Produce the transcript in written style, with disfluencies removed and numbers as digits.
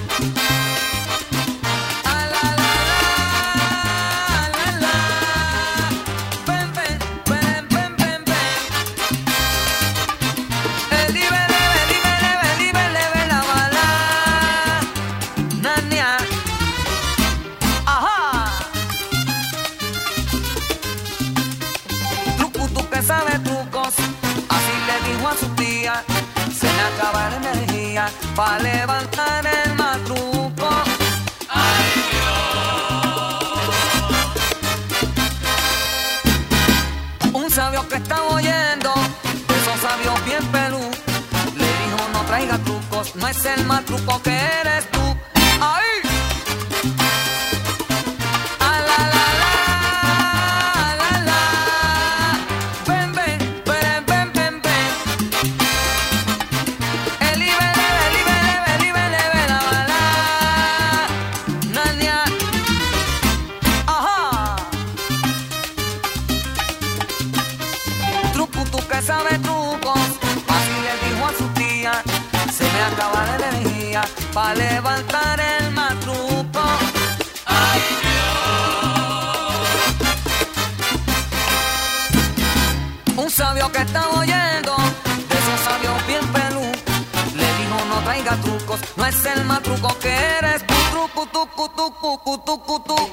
Sabe trucos, así le dijo a su tía, se me acaba la energía pa' levantar el matruco. ¡Ay, Dios! Un sabio que estaba oyendo, de esos sabios bien pelú, le dijo no traiga trucos, no es el matruco que eres tú. ¡Ay! Sabe trucos, así le dijo a su tía, se me acaba la energía pa' levantar el matruco. ¡Ay, Dios! Un sabio que estaba oyendo, de esos sabios bien pelú, le dijo no traiga trucos, no es el matruco que eres tú, truco, tucu, tucu, tucu, tucu.